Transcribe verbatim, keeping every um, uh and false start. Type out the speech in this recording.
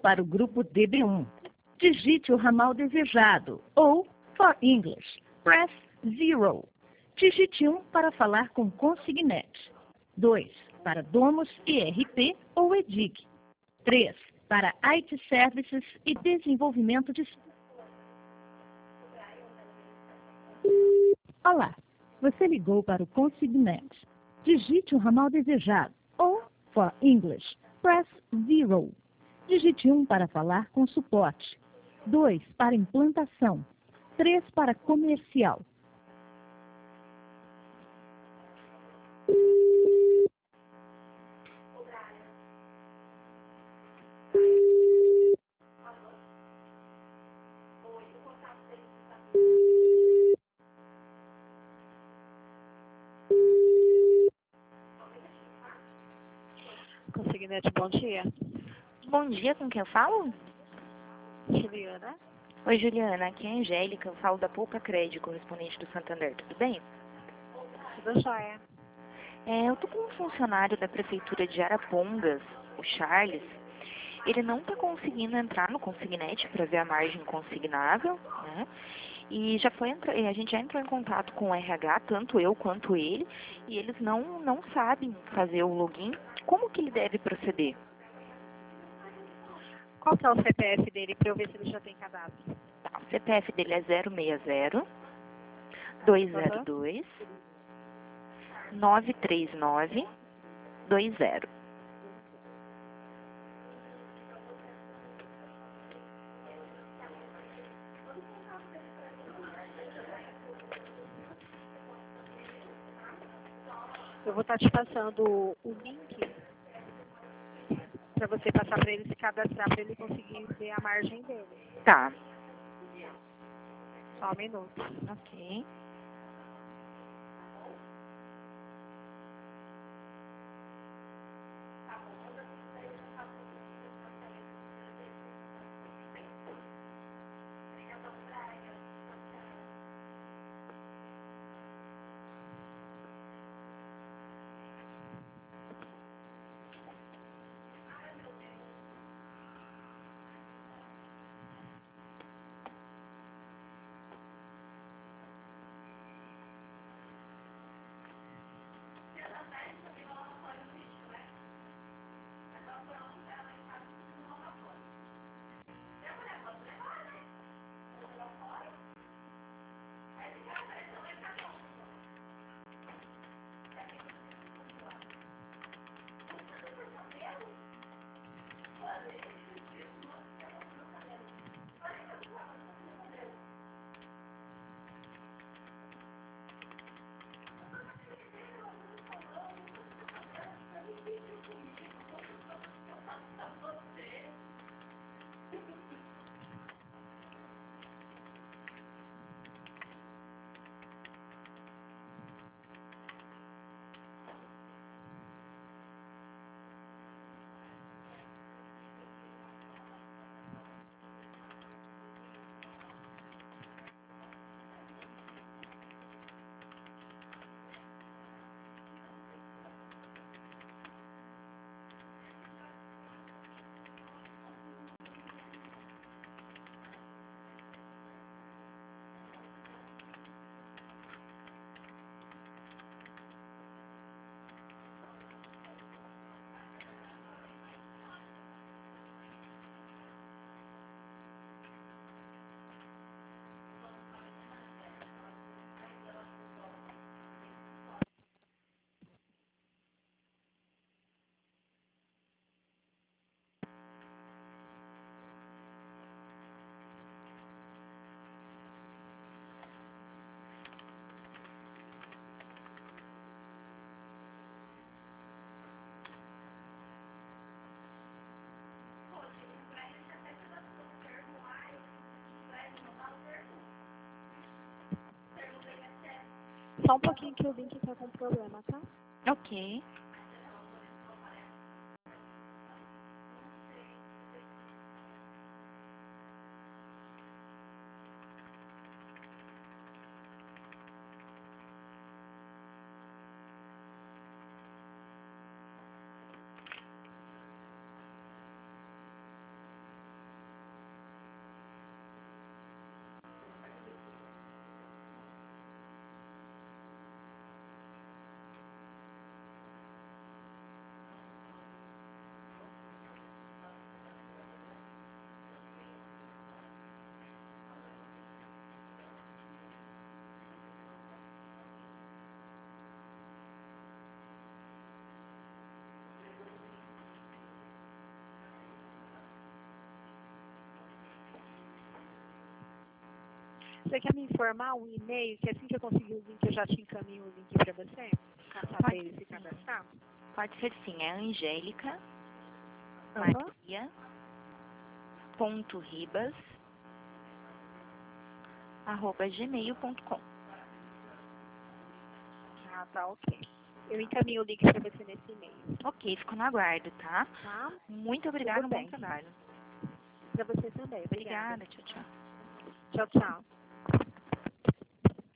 para o grupo D B um. Digite o ramal desejado ou, for English, press zero. Digite um para falar com Consignet. dois para Domus E R P ou E D I C. três para I T Services e desenvolvimento de... Olá, você ligou para o Consignet. Digite o ramal desejado ou, for English, press zero. Digite um para falar com suporte. dois para implantação. três para comercial. Consignet, bom dia. Bom dia, com quem eu falo? Juliana. Oi, Juliana, aqui é a Angélica, eu falo da Poupa Crédito, correspondente do Santander, tudo bem? Tudo jóia. É, eu tô com um funcionário da Prefeitura de Arapongas, o Charles. Ele não está conseguindo entrar no Consignet para ver a margem consignável, né? E já foi, a gente já entrou em contato com o R H, tanto eu quanto ele, e eles não, não sabem fazer o login. Como que ele deve proceder? Qual que é o C P F dele para eu ver se ele já tem cadastro? Tá, o C P F dele é zero seis zero, dois zero dois, nove três nove, dois zero. Eu vou estar te passando o link para você passar para ele se cadastrar, para ele conseguir ver a margem dele. Tá. Só um minuto. Ok. Só um pouquinho que o link está com problema, tá? Ok. Você quer me informar um e-mail, que assim que eu conseguir o link, eu já te encaminho o link para você? Passar para ele se cadastrar? Pode ser sim, é Angélica Uhum. Maria ponto ribas arroba gmail ponto com. Ah, tá, ok. Eu encaminho o link para você nesse e-mail. Ok, fico no aguardo, tá? Tá? Muito obrigada, Tudo bom bem. trabalho. Para você também. Obrigada. Obrigada, tchau, tchau. Tchau, tchau.